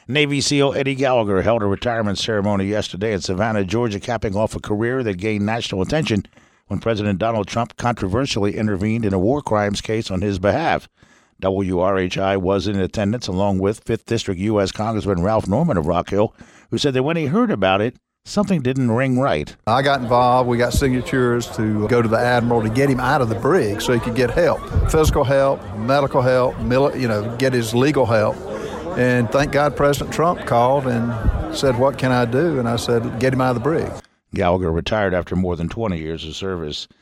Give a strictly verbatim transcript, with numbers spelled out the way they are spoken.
Navy SEAL Eddie Gallagher held a retirement ceremony yesterday in Savannah, Georgia, capping off a career that gained national attention when President Donald Trump controversially intervened in a war crimes case on his behalf. W R H I was in attendance along with fifth District U S Congressman Ralph Norman of Rock Hill, who said that when he heard about it, something didn't ring right. I got involved. We got signatures to go to the Admiral to get him out of the brig so he could get help, physical help, medical help, mili- you know, get his legal help. And thank God President Trump called and said, "What can I do?" And I said, "Get him out of the brig." Gallagher retired after more than twenty years of service.